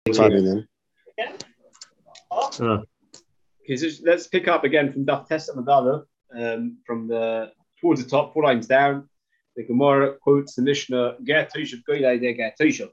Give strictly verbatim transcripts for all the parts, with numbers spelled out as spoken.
Then. Uh. Okay, so let's pick up again from Daf Tes Amadala, um, from the towards the top, four lines down. The Gemara quotes the Mishnah, "Ger Toshav Goylai de Ger Toshav."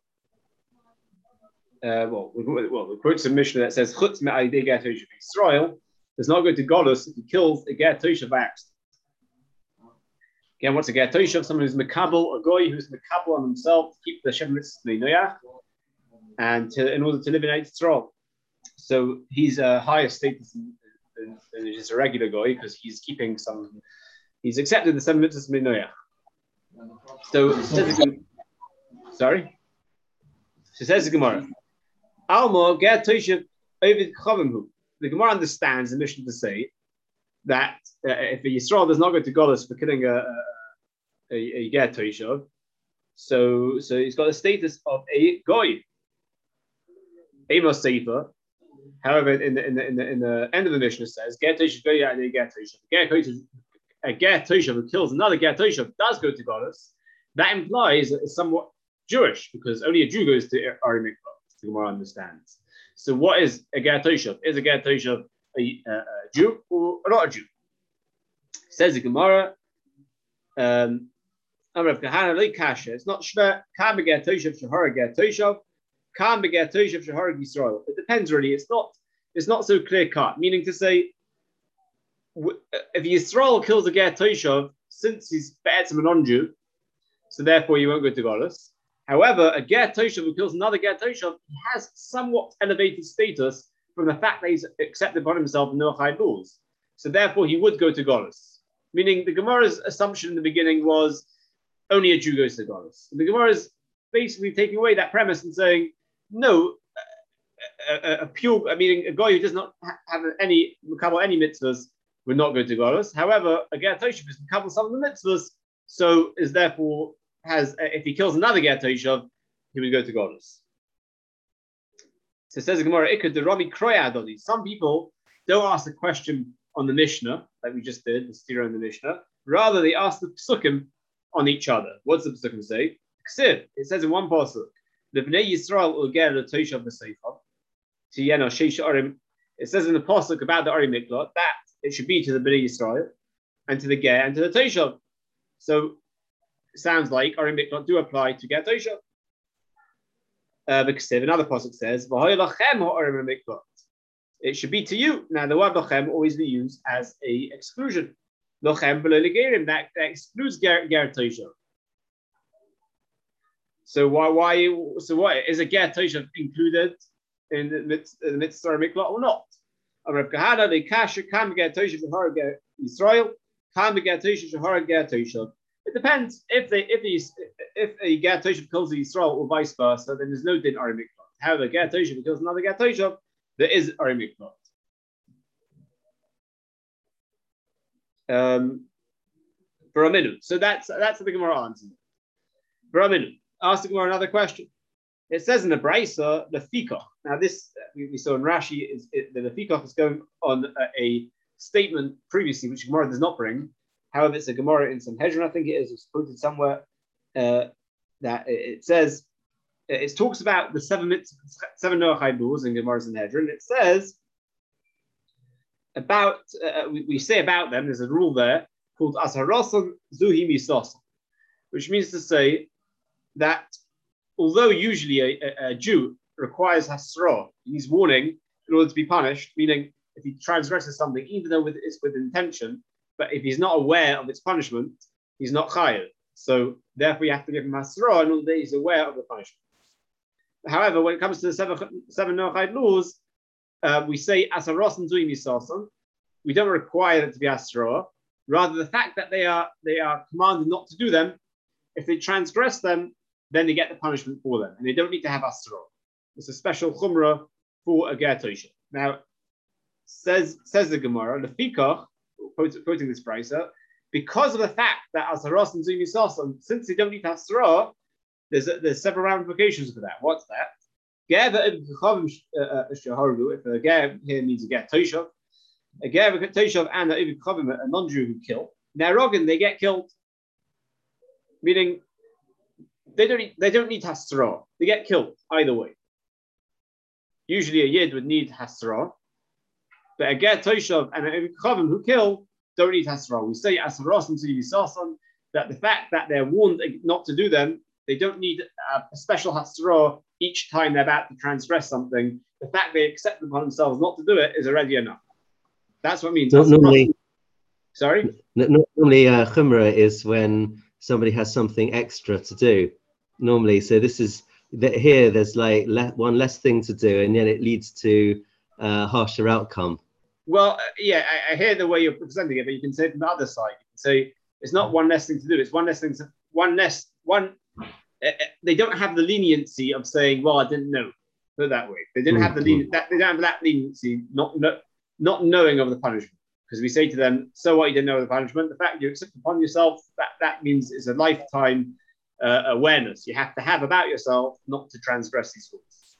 Uh, well, well, it quotes the Mishnah that says, "Chutz me'ayidei Ger Toshav Yisrael does not go to Golus if he kills a Ger Toshav axe." Again, what's a Ger Toshav? Someone who's Mekabel, a goy who's Mekabel on himself to keep the Shem Mitzvah Noach, and to, in order to live in Eretz Yisrael. So he's a higher status than, than, than just a regular guy because he's keeping some. He's accepted the seven mitzvahs minoyah. So says the, sorry. So says the Gemara. Alma ger toshav ovid chavimhu. The Gemara understands the mission to say that uh, if a Yisrael does not go to Golus for killing a a, a ger toshav, so so he's got the status of a goy. Amos Sefer. However, in the in the in the, in the end of the Mishnah says, "Ger toshav go out and ger toshav." A ger toshav who kills another ger toshav does go to Golus. That implies that it's somewhat Jewish because only a Jew goes to Ari Mikvah. The Gemara understands. So, what is a ger toshav? Is a ger toshav a, a, a Jew or not a Jew? Says the Gemara. Um, it's not shver. Kam ger toshav shahara ger toshav. It depends really. It's not. It's not so clear cut. Meaning to say, if Yisrael kills a ger toshav, since he's be'etzem a non-Jew, so therefore you won't go to Golus. However, a ger toshav who kills another ger toshav, he has somewhat elevated status from the fact that he's accepted upon himself Noachide laws. So therefore he would go to Golus. Meaning the Gemara's assumption in the beginning was only a Jew goes to Golus. The Gemara is basically taking away that premise and saying, no, a, a, a pure, I mean, a guy who does not have any mekabel any mitzvahs would not go to Golus. However, a ger toshav is mekabel some of the mitzvahs, so is therefore has if he kills another ger toshav, he would go to Golus. So it says the Gemara, "Ikad the Rami Kroyadoli." Some people don't ask the question on the Mishnah like we just did, the stira in the Mishnah. Rather, they ask the psukim on each other. What does the psukim say? Ksiv. It says in one pasuk. The Bnei Yisrael will get a toshav b'seifah to yeno sheish arim. It says in the pasuk about the arim miklot that it should be to the Bnei Yisrael and to the ger and to the toshav. So it sounds like arim miklot do apply to ger toshav. Uh, because another pasuk says v'hoylachem ha'arim miklot. It should be to you. Now the word lachem always be used as a exclusion. Lachem below the gerim that, that excludes ger, ger toshav. So why why so what is a ger toshav included in the mitzvah miklat or not? Rav Kahana the kasher kam ger toshav shahar ger Yisrael kam ger toshav shahar ger toshav. It depends if they if he if a ger toshav kills a Yisrael or vice versa, then there's no din ari miklat. However, ger toshav kills another ger toshav, there is ari miklat. Um, for a minute. So that's that's the Gemara answer. For a minute. Ask the Gemara another question. It says in the Brisa, the Fikach. Now, this we, we saw in Rashi is it, the Fikach is going on a, a statement previously, which Gemara does not bring. However, it's a Gemara in Sanhedrin, I think it is. It's quoted somewhere uh, that it, it says it, it talks about the seven seven Noachide laws in Gemara Sanhedrin. It says about uh, we, we say about them. There's a rule there called Asarasan Zuhi Misas, which means to say that although usually a, a, a Jew requires hasra, he's warning in order to be punished, meaning if he transgresses something, even though with, it's with intention, but if he's not aware of its punishment, he's not chayav. So therefore you have to give him hasra in order that he's aware of the punishment. However, when it comes to the seven, seven Noachide laws, uh, we say asaros and zuim yisasan. We don't require it to be hasra. Rather, the fact that they are they are commanded not to do them, if they transgress them, then they get the punishment for them, and they don't need to have asra. It's a special chumrah for a ger toshav. Now, says says the Gemara, the Fikach, quoting this brisa, because of the fact that asaros and zumi sasam, since they don't need asra, there's a, there's several ramifications for that. What's that? Ger shaharu. If a ger here means a ger toshav, a ger toshav and a non-Jew who kill. Now, Rogan, they get killed, meaning. They don't need, they don't need hasra. They get killed either way. usually a Yid would need Hasra, but a Ger Toshav and a Chavim who kill don't need Hasra. We say Asaros and Yisasan that the fact that they're warned not to do them, they don't need a, a special Hasra each time they're about to transgress something. The fact they accept upon themselves not to do it is already enough. That's what it means. No, normally, Sorry? Normally, uh, Chumrah is when somebody has something extra to do. Normally, so this is that here. There's like le one less thing to do, and yet it leads to a uh, harsher outcome. Well, uh, yeah, I, I hear the way you're presenting it, but you can say it from the other side. You can say it's not one less thing to do. It's one less thing to one less one. Uh, they don't have the leniency of saying, "Well, I didn't know." Put it that way. They didn't have the leniency. That, they don't have that leniency, not no, not knowing of the punishment. Because we say to them, so what, you didn't know the punishment? The fact you accept upon yourself, that, that means it's a lifetime uh, awareness you have to have about yourself not to transgress these rules.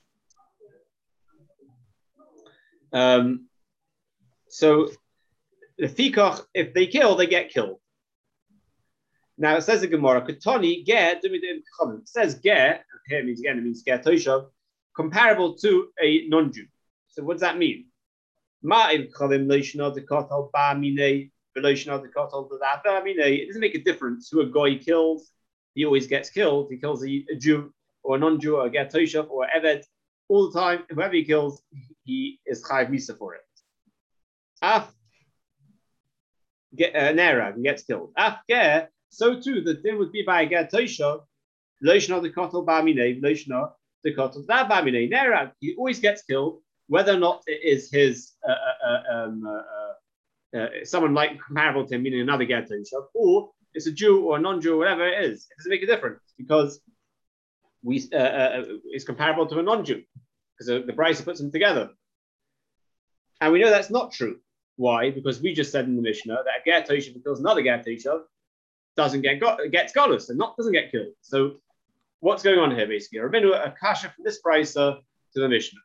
Um, so the Fikach, if they kill, they get killed. Now it says in Gemara, Ketoni, Ger, it says Ger, here it means again, it means Ger Toshav, comparable to a non-Jew. So what does that mean? It doesn't make a difference who a guy kills. He always gets killed. He kills a, a Jew or a non-Jew or a Ger Toshav or Eved all the time. Whoever he kills, he is Chayav Misa for it. Af Nera, he gets killed. Af Ger, so too the din would be by a Ger Toshav. Loishna the Kotel Bamine, Loishna the Kotel Da Bamine. Nera, he always gets killed. Whether or not it is his uh, uh, um, uh, uh, someone like comparable to him, meaning another Ger Toshav, or it's a Jew or a non-Jew, or whatever it is, it doesn't make a difference because we uh, uh, it's comparable to a non-Jew because the Brisa puts them together, and we know that's not true. Why? Because we just said in the Mishnah that a Ger Toshav who kills another Ger Toshav doesn't get got, gets golus and not doesn't get killed. So what's going on here basically? Rabbeinu a kasha from this Brisa to the Mishnah.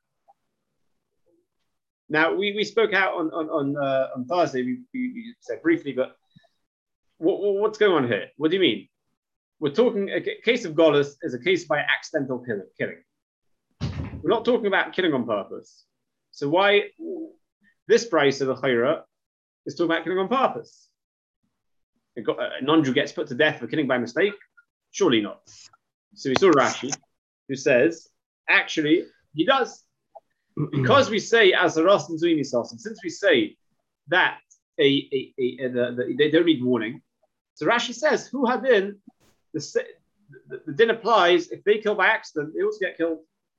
Now, we, we spoke out on on on, uh, on Thursday, we, we, we said briefly, but what, what's going on here? What do you mean? We're talking, a case of Golus is a case by accidental killing. killing. We're not talking about killing on purpose. So why, this price of the Chayra is talking about killing on purpose? A non-Jew gets put to death for killing by mistake? Surely not. So we saw Rashi, who says, actually, he does. Because we say as a Ras and Zuini sauce, and since we say that a, a, a, a the, the, they don't need warning, so Rashi says, who had in the, the, the din applies if they kill by accident, they also get killed.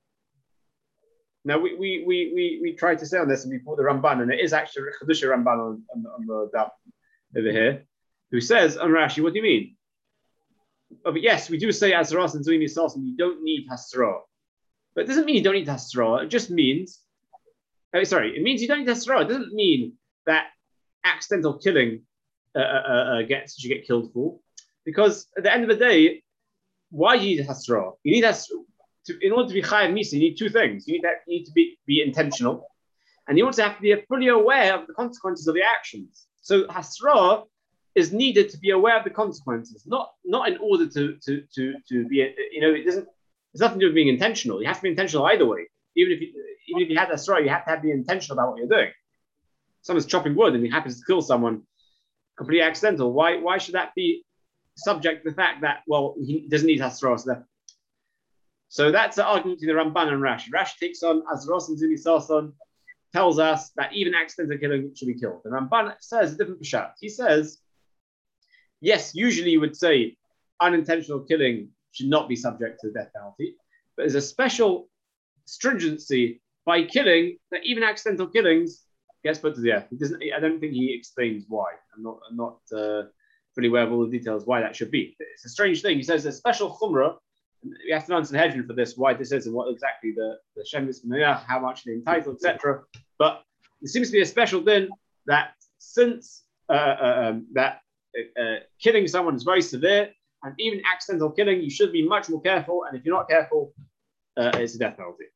Now we we we we, we tried to say on this and we put the Ramban, and it is actually Chadusha Ramban on, on, on the daf over here, who says on Rashi, what do you mean? Oh, but yes, we do say as a Ras and Zuini sauce, and you don't need Hasra. But it doesn't mean you don't need Hasra. It just means, oh, sorry, it means you don't need Hasra. It doesn't mean that accidental killing uh, uh, uh, gets you get killed for. Because at the end of the day, why do you need Hasra? You need Hasra to, in order to be Chayav Misa, you need two things. You need, that, you need to be, be intentional, and you also have to be fully aware of the consequences of the actions. So Hasra is needed to be aware of the consequences, not not in order to to to to be, you know, it doesn't. It's nothing to do with being intentional. You have to be intentional either way. Even if you, even if you had that story, you have to have, be intentional about what you're doing. Someone's chopping wood and he happens to kill someone, completely accidental. Why, why should that be subject to the fact that, well, he doesn't need Hasra? So, so that's the argument between the Ramban and Rashi. Rashi takes on Azros and Zuni Sason, tells us that even accidental killing should be killed. The Ramban says a different pshat. He says, yes, usually you would say unintentional killing should not be subject to the death penalty. But there's a special stringency by killing that even accidental killings gets put to death. He doesn't. I don't think he explains why. I'm not. I'm not uh, fully aware of all the details why that should be. It's a strange thing. He says there's a special chumrah. We have to answer the hedging for this. Why this is and what exactly the the shem is, how much they're entitled, et cetera. But there seems to be a special din that since uh, uh, um, that uh, killing someone is very severe. And even accidental killing, you should be much more careful. And if you're not careful, uh, it's a death penalty.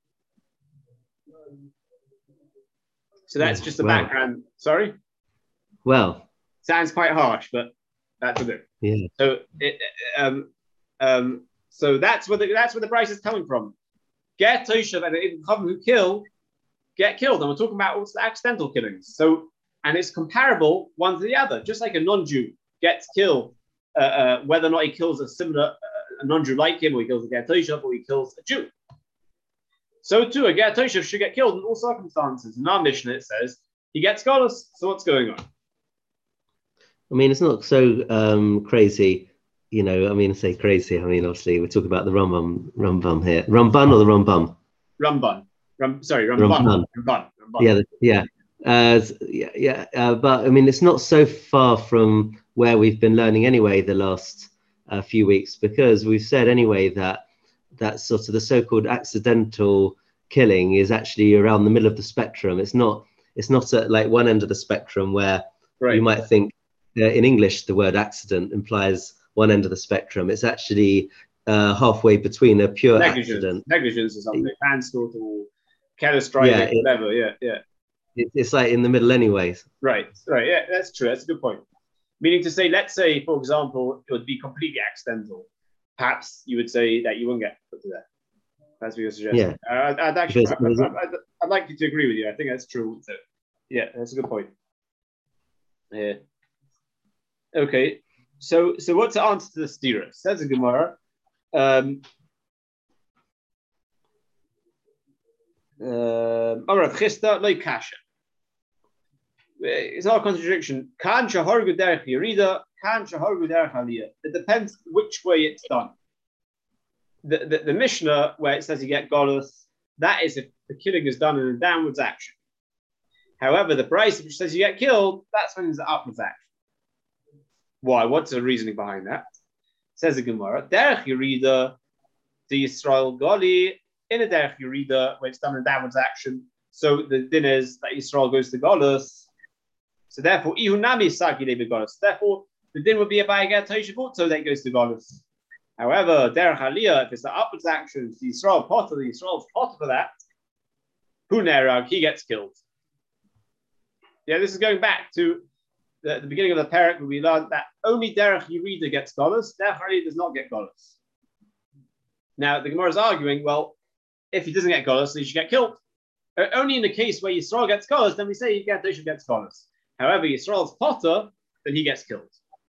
So that's just the well, background. Sorry? Well. Sounds quite harsh, but that's a bit. Yeah. So it, um, um, so that's where the that's where the price is coming from. Ger Toshav and Ibn Chacham who kill get killed. And we're talking about also accidental killings. So, and it's comparable one to the other. Just like a non-Jew gets killed, uh, uh, whether or not he kills a similar, uh, a non-Jew like him, or he kills a Ger Toshav, or he kills a Jew. So too, a Ger Toshav should get killed in all circumstances. In our Mishnah, it says he gets galus. So what's going on? I mean, it's not so um, crazy, you know. I mean, I say crazy. I mean, obviously, we're talking about the Rambam, Rambam here. Ramban or the Rambam? Ramban. Ram, sorry, Ramban. Ramban. Ramban. Ramban. Yeah, yeah, uh, yeah, yeah. Uh, but I mean, it's not so far from where we've been learning anyway the last uh, few weeks, because we've said anyway that that sort of the so-called accidental killing is actually around the middle of the spectrum. It's not. It's not at like one end of the spectrum where right. you might think. Uh, in English, the word accident implies one end of the spectrum. It's actually uh, halfway between a pure negligence. accident. Negligence or something, manslaughter or careless driving, yeah, it, whatever. Yeah, yeah. It, it's like in the middle anyway. Right, right. Yeah, that's true. That's a good point. Meaning to say, let's say, for example, it would be completely accidental. Perhaps you would say that you won't get put to death. That's what you're suggesting. Yeah. Uh, I'd, I'd actually, I'd, I'd, I'd, I'd like you to agree with you. I think that's true. So, yeah, that's a good point. Yeah. Okay, so so what's the answer to the stira? Says a Gemara. Um, uh, like kasha. It's not a contradiction. Kan shahargu derech yerida, kan shahargu derech aliyah. It depends which way it's done. The, the the Mishnah where it says you get golus, that is if the killing is done in a downwards action. However, the price which says you get killed, that's when it's an upwards action. Why? What's the reasoning behind that? Says the Gemara, Derech Yerida, the Yisrael Gali, in a Derech Yerida, where it's done in downwards action. So the din is that Yisrael goes to Golus. So therefore, Ihunami Saki Levi Golus. Therefore, the din would be a Bayagat Toshav, so that goes to Golus. However, Derech Aliyah, if it's the upwards action, the Yisrael Potter, the Yisrael's Potter for that, Hunerag, he gets killed. Yeah, this is going back to the, the beginning of the parak where we learned that only Derech Yerida gets Golus, Derech Aliyah does not get Golus. Now, the Gemara is arguing, well, if he doesn't get Golus, then he should get killed. Uh, only in the case where Yisrael gets Golus, then we say Ger Toshav gets Golus. However, Yisrael's Potter, then he gets killed.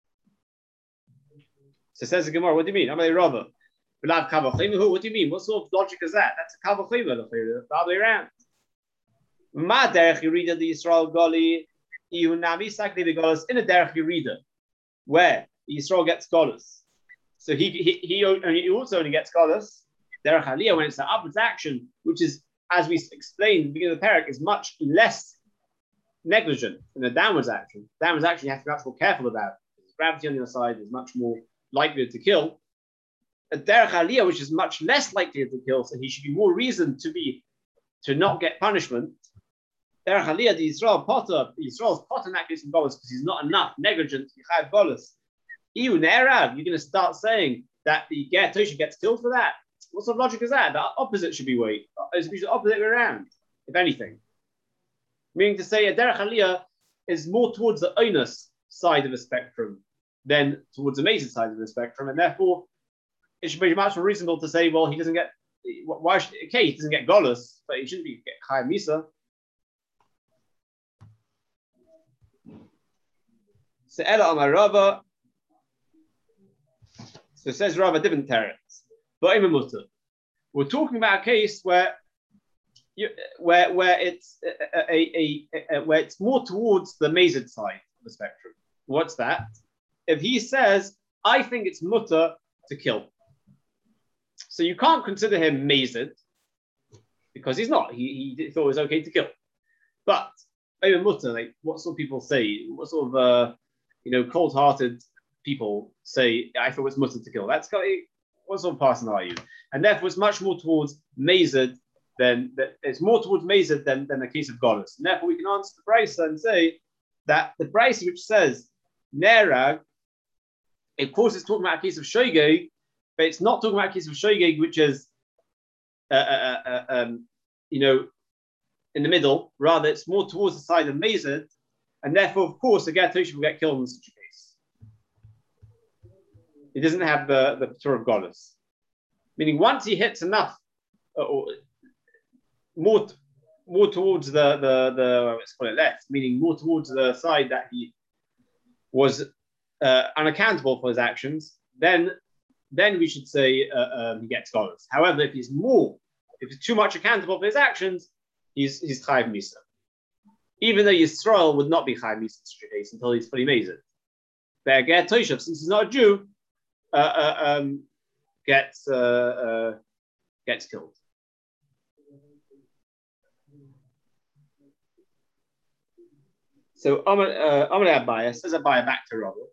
So says the Gemara, what do you mean? I'm a Rava. What do you mean? What sort of logic is that? That's a Kavachima, the other way around. Ma Derech Yerida the Yisrael Gali, Ihunami Sakli the Golus in a Derech Yerida, where Yisrael gets Golus. So he he he, he also only gets Golus. Derech Aliyah, when it's an upwards action, which is, as we explained at the beginning of the parak, is much less negligent than a downwards action. Downwards action you have to be much more careful about. There's gravity on your side is much more likely to kill. A Derech Aliyah, which is much less likely to kill, so he should be more reason to be to not get punishment. Derech Aliyah, the Yisrael Potter, Yisrael's Potter in that case in Golus, because he's not enough negligent to have Golus. Even Erav, you're going to start saying that the Ger Toshav gets killed for that. What sort of logic is that? The opposite should be way. It should be the opposite way around, if anything. Meaning to say a Derech Aliyah is more towards the onus side of the spectrum than towards the Mason side of the spectrum, and therefore it should be much more reasonable to say, well, he doesn't get. Why should okay? He doesn't get Golus, but he shouldn't be get Chayim Misa. So Ela Amar Rava. So it says Rava different teretz. But we're talking about a case where you, where where it's a, a, a, a where it's more towards the mazid side of the spectrum. What's that? If he says, I think it's mutter to kill. So you can't consider him mazid because he's not. He, he thought it was okay to kill. But even mutter, like what sort of people say, what sort of uh, you know, cold-hearted people say, I thought it was mutter to kill. That's kind of, what sort of person are you? And therefore, it's much more towards mazid than that. It's more towards mazid than than the case of Golus. And therefore, we can answer the Brisa and say that the Brisa which says nerag, of course, it's talking about a case of shogeg, but it's not talking about a case of shogeg which is, uh, uh, uh, um, you know, in the middle. Rather, it's more towards the side of mazid, and therefore, of course, the Ger Toshav will get killed in such a case. He doesn't have the the Torah of Golus, meaning once he hits enough, uh, or more more towards the the the let's call it left, meaning more towards the side that he was uh, unaccountable for his actions, then then we should say uh, um, he gets scholars. However, if he's more, if he's too much accountable for his actions, he's he's chayiv misa. Even though Yisrael would not be chayiv misa in such a case until he's fully mazed. But Ger Toshav, since he's not a Jew, uh, uh, um, gets uh, uh, gets killed. So Amar Abaya says Abaya back to Rabbi.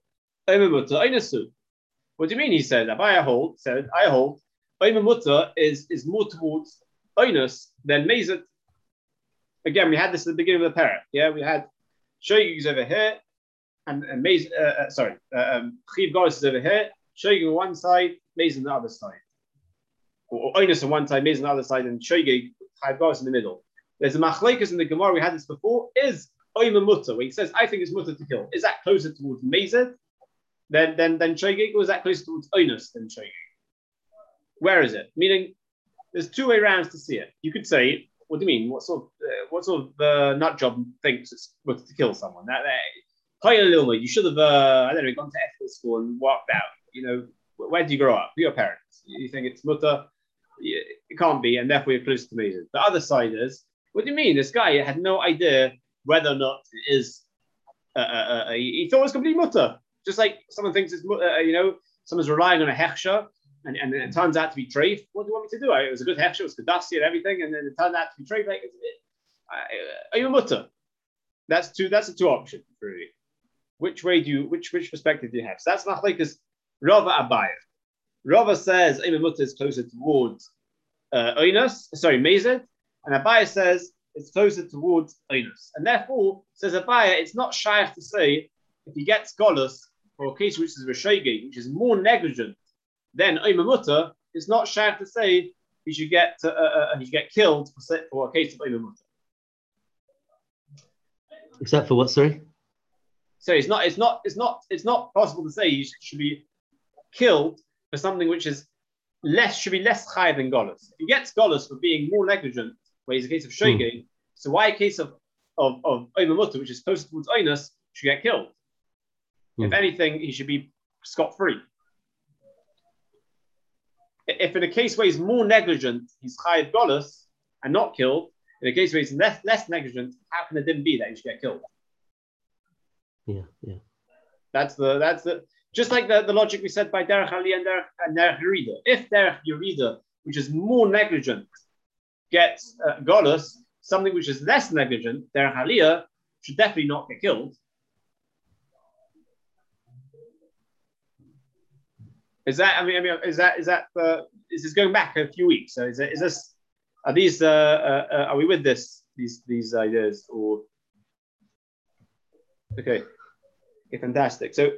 What do you mean? He said Abaya hold said I hold. Oimamutta is is more towards Oinus than Mazet. Again, we had this at the beginning of the parak. Yeah, we had Shoyig over here, and, and Maz, uh, uh, sorry, uh, um, Chiv Goris is over here. Shoyig on one side, Maz on the other side, or, or Oinus on one side, Maz on the other side, and Shoyig Chiv Goris in the middle. There's a machlekes in the Gemara. We had this before. Is Oima Mutta, where he says, I think it's Mutta to kill. Is that closer towards Mazed than than than Shoyig, or is that closer towards Oinus than Shoyig? Where is it? Meaning, there's two way rounds to see it. You could say, what do you mean? What sort of uh, what sort of uh, nut job thinks it's Mutta to kill someone? That uh, you should have uh, I don't know, gone to ethical school and walked out. You know, where did you grow up? Who are your parents? You think it's Mutta? It can't be, and therefore you're close to Mazed. The other side is, what do you mean? This guy had no idea whether or not it is. Uh, uh, uh, he, he thought it was completely Mutta. Just like someone thinks it's, uh, you know, someone's relying on a hechsher, and, and it turns out to be treif. What do you want me to do? It was a good hechsher, it was kedasi and everything, and then it turned out to be treif. Like, are you a Mutta? That's two. That's the two options, really. Which way do you? Which which perspective do you have? So that's machlekes Rava Abaya. Rava says Eimah Mutta is closer towards uh, Oinus, sorry, Mazed, and Abaya says it's closer towards Oinus. And therefore, says Abaya, it's not shaykh to say if he gets golus for a case which is Rishaygi, which is more negligent than Eimah Mutta, it's not shaykh to say he should get uh, uh, he should get killed for, for a case of Eimah Mutta. Except for what, sorry? So it's not it's not it's not it's not possible to say you should be killed for something which is less should be less high than golus. If he gets golus for being more negligent, where he's a case of shogeg, hmm. so why a case of of of Eimah Mutta, which is closer towards Oinus, should get killed? Hmm. If anything, he should be scot free. If in a case where he's more negligent, he's chayav golus and not killed. In a case where he's less less negligent, how can it then be that he should get killed? Yeah, yeah. That's the that's the just like the, the logic we said by Derech Aliyah and Derech, and Derech Yerida. If Derech Yerida, which is more negligent, gets uh, golus, something which is less negligent, Derech Aliyah, should definitely not get killed. Is that? I mean, I mean, is that? Is that? Uh, is this going back a few weeks? So is, it, is this? Are these? Uh, uh, uh, are we with this? These these ideas or? Okay. Okay, fantastic. So,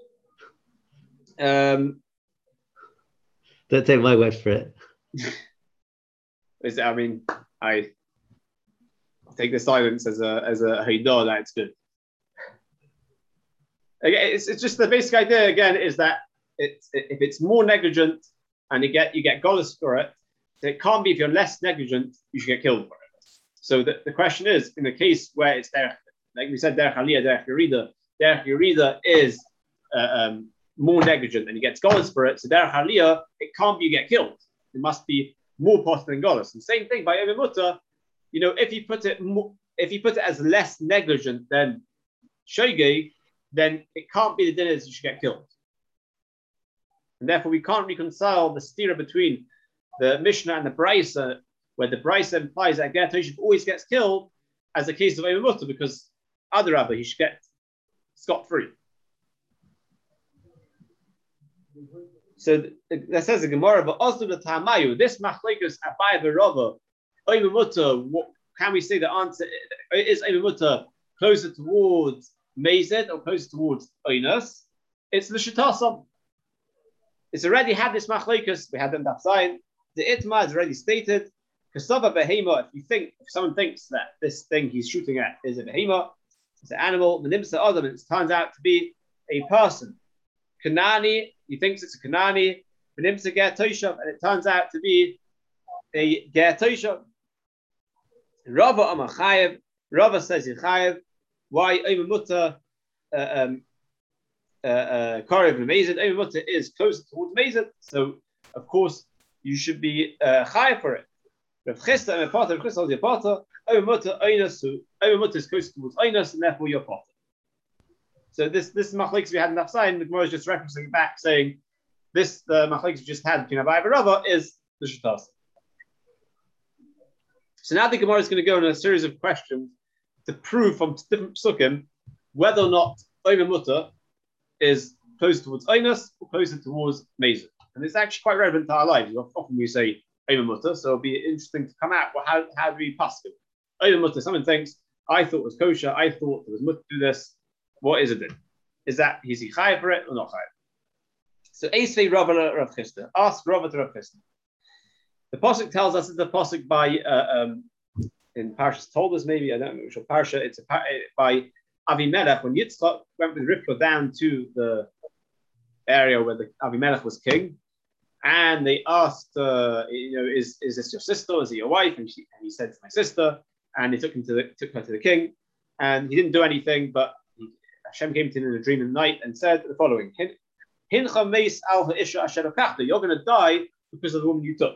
um, don't take my word for it. Is I mean, I I'll take the silence as a as a haydah. That's good. Okay, it's it's just the basic idea again is that it's if it's more negligent and you get you get golus for it, it can't be if you're less negligent you should get killed for it. So the, the question is in the case where it's there. Like we said, Derech Aliyah, Derech Yerida. Derech Yerida is uh, um, more negligent and he gets golus for it. So Derech Aliyah, it can't be you get killed. It must be more possible than golus. And same thing by Eimah Mutta. You know, if you put it more, if you put it as less negligent than shogeg, then it can't be the din is you should get killed. And therefore, we can't reconcile the stira between the Mishnah and the Brisa, where the Brisa implies that Ger Toshav always gets killed, as a case of Eimah Mutta, because other Rabbi, he should get scot-free. So that says the Gemara, but also the Tamayu, this machlekes Abaya v'Rava, Eimah Mutta, what can we say the answer is Eimah Mutta closer towards Mazed or closer towards Oinus? It's l'shitasam. It's already had this machlekes, we had them that side. The Itma is already stated. Kasava behema, if you think, if someone thinks that this thing he's shooting at is a behema, it's an animal, the nimsa adam, it turns out to be a person. Kanani, he thinks it's a Kanani, the nimsa ger toshav, and it turns out to be a ger toshav. Rava Amar Chayev. Rava says in Chayev. Why Omer Mutter uh, um, uh, uh, Karev and Mazid? Omer Mutter is closer towards Mazid, so of course you should be uh, Chayev for it. Rav Chisda and Rav Chisda holds your Pata. Omer Mutter Oinus. Omer Mutter is closer towards Oinus, and therefore your Pata. So this this machlokes we had in Nafsain, the Gemara is just referencing back, saying this the machlokes we just had between Abai and Rava is the Shittas. So now the Gemara is going to go in a series of questions to prove from different psukim whether or not Omer Mutter is closer towards Einus or closer towards Mezid. And it's actually quite relevant to our lives. Often we say Omer Mutter, so it'll be interesting to come out. Well, how, how do we pass it? Omer Mutter, someone thinks, I thought it was kosher, I thought it was mutter to do this. What is it then? Is that, is he chayav for it or not chayav? So Eisvei Rava Rav Chisda. Ask Rava to Rav Chisda. The Pasuk tells us, it's a Pasuk by, uh, um, in Parshas told us maybe, I don't know which Parsha, it's a, by Avimelech, when Yitzchak went with Rivka down to the area where the Avimelech was king, and they asked, uh, you know, is, is this your sister? Is it your wife? And, she, and he said, it's my sister. And he took, him to the, took her to the king, and he didn't do anything, but he, Hashem came to him in a dream in the night and said the following, you're going to die because of the woman you took.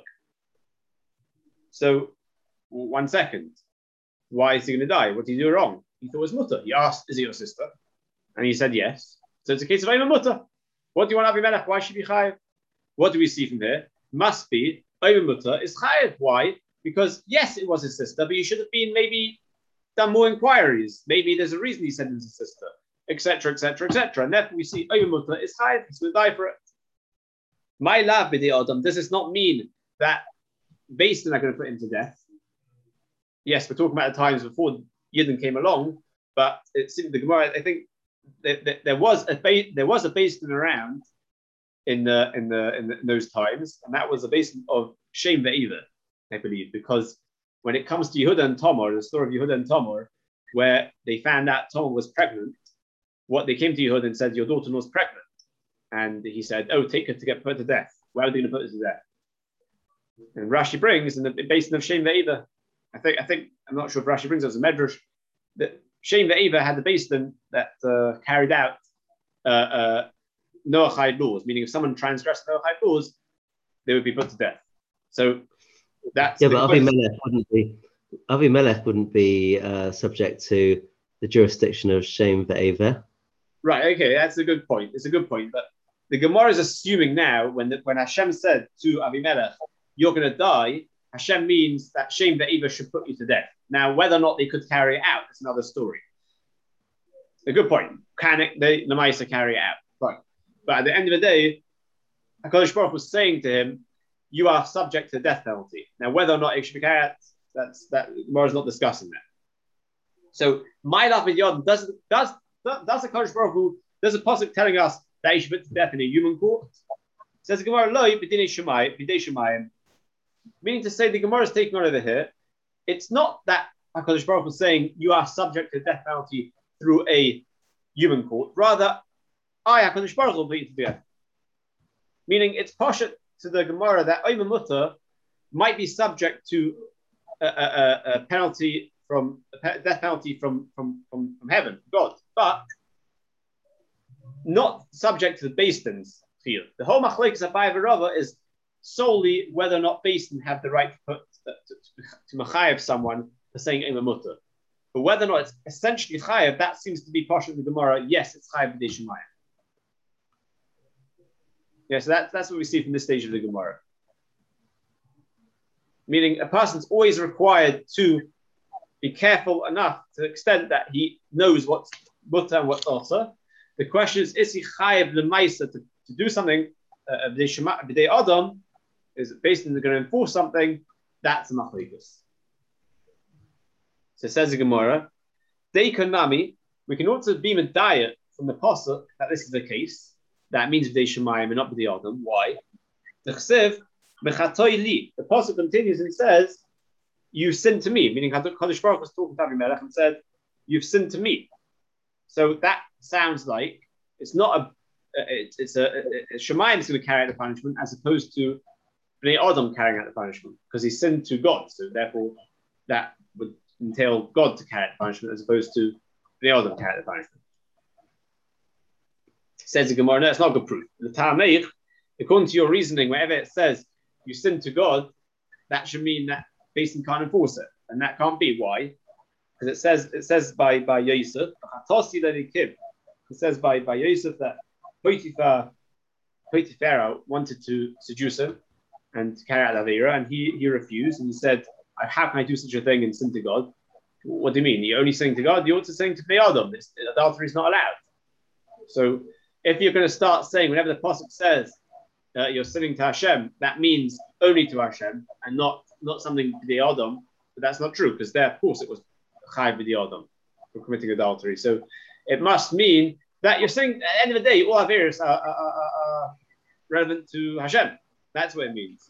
So, one second. Why is he going to die? What did he do wrong? He thought it was mutter. He asked, is it your sister? And he said yes. So it's a case of Omer Mutter. What do you want Avimelech? Why should he be chayav? What do we see from here? Must be Omer Mutter is chayav. Why? Because yes, it was his sister, but he should have been maybe done more inquiries. Maybe there's a reason he said it was his sister, et cetera, et cetera, et cetera. And therefore we see Omer Mutter is chayav. He's going to die for it. My love b'dei Adam. Does this not mean that Beis Din are going to put him to death? Yes, we're talking about the times before Yidden came along, but it seems the Gemara. I think that, that there was a there was a Beis Din around in the in the in, the, in those times, and that was a Beis Din of Shem ve'Eva, I believe, because when it comes to Yehuda and Tamar, the story of Yehuda and Tamar, where they found out Tamar was pregnant, what they came to Yehuda and said, your daughter was pregnant, and he said, oh, take her to get put to death. Why are they going to put her to death? And Rashi brings in the Beis Din of Shem ve'Eva. I think, I think, I'm not sure if Rashi brings us a medrash, that Shem ve'Eva had the Beis Din that uh, carried out uh, uh, Noachide laws, meaning if someone transgressed Noachide laws, they would be put to death. So that's yeah, but Avimelech wouldn't be Avimelech wouldn't be uh, subject to the jurisdiction of Shem ve'Eva. Right. Okay, that's a good point. It's a good point. But the Gemara is assuming now when the, when Hashem said to Avimelech, "You're going to die," Hashem means that Shem ve'Eva should put you to death. Now, whether or not they could carry it out, is another story. A good point. Can it, the Lamaisa carry it out? Fine. But at the end of the day, HaKadosh Baruch was saying to him, you are subject to the death penalty. Now, whether or not it should be carried out, that's, that Gemara is not discussing that. So, my love with Yod, does, does, does HaKadosh Baruch Hu, there's a pasuk telling us that he should be put to death in a human court? It says the Gemara, Lo, b'dinei Shemayim, b'dei Shemayim. Meaning to say the Gemara is taking on over here, it's not that HaKadosh Baruch was saying you are subject to the death penalty through a human court. Rather, I, HaKadosh Baruch will put you to death. Meaning it's poshet to the Gemara that Omer Mutter might be subject to a, a, a penalty from a death penalty from, from, from, from heaven, God, but not subject to the Beis Din's field. The whole machlokes of Abai Rava is solely whether or not Beis Din have the right to put to, to, to machayev someone for saying Omer Mutter. But whether or not it's essentially chayev, that seems to be partially the Gemara. Yes, it's chayev b'dei Shemayim. Yeah, so that, that's what we see from this stage of the Gemara. Meaning a person's always required to be careful enough to the extent that he knows what's mutter and what's also. The question is, is he chayev l'maisa to, to do something uh, b'dei Adam? Is it based on they're going to enforce something? That's a machlokes. So it says the Gemara, Deikonami, we can also beam a diet from the pasuk that this is the case. That means b'dei Shemayim and not b'dei Adam. Why? The chsev mechatoi li. The pasuk continues and says, "You've sinned to me," meaning Kadosh Baruch was talking to Avimelech and said, "You've sinned to me." So that sounds like it's not a. It's, it's a, a, a Shemayim is going to carry out the punishment as opposed to b'nei Adam carrying out the punishment because he sinned to God. So therefore, that would entail God to carry the punishment as opposed to the Adam carry the punishment. Says the Gemara, no, it's not good proof. The Ta'ameich, according to your reasoning, wherever it says you sin to God, that should mean that Basin can't enforce it, and that can't be. Why? Because it says it says by by Yosef, it says by by Yosef that Potiphar, Potiphar wanted to seduce him and to carry out Avera, and he he refused, and he said, "How can I do such a thing and sin to God?" What do you mean? You only sing to God? You ought to sing to the Adam. This adultery is not allowed. So if you're going to start saying whenever the pasuk says uh, you're sinning to Hashem, that means only to Hashem and not not something to the Adam. But that's not true, because there, of course, it was Chai with the Adam for committing adultery. So it must mean that you're saying at the end of the day, all Averis are, are, are, are relevant to Hashem. That's what it means.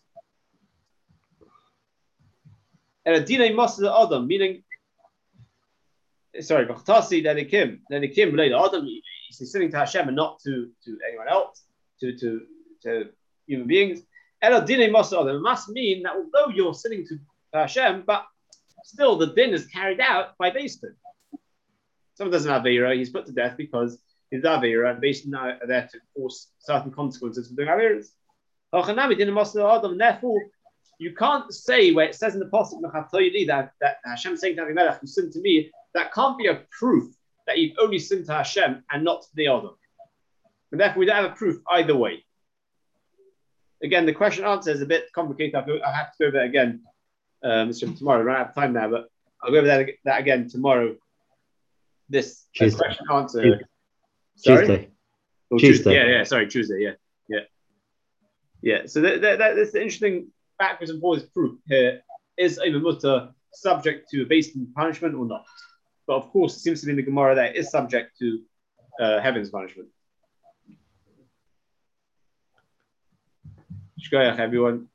And a Dinei Master Adam, meaning, sorry, Vachtasi Dedikim, Dedikim related Adam, he's sinning to Hashem and not to, to anyone else, to, to, to human beings. And a Dinei Master Adam, it must mean that although you're sinning to Hashem, but still the din is carried out by Beis Din. Someone doesn't have Avera, he's put to death because he's Avera, and Beis Din are there to force certain consequences for doing Averas. And therefore, you can't say where it says in the Pasuk that, that Hashem saying to Avimelech, you sin to me, that can't be a proof that you've only sinned to Hashem and not to the Adam. And therefore, we don't have a proof either way. Again, the question answer is a bit complicated. I have to go over that again um, tomorrow. I don't have time now, but I'll go over that, that again tomorrow. This Tuesday. question answer. Tuesday. Sorry? Tuesday. Oh, Tuesday. Tuesday. Yeah, yeah. Sorry, Tuesday. Yeah, yeah, yeah. So that, that, that's the interesting backwards and forwards proof here. Is a mutter subject to a Beis Din punishment or not? But of course, it seems to be in the Gemara that it is subject to uh, heaven's punishment. Shkoyach, everyone.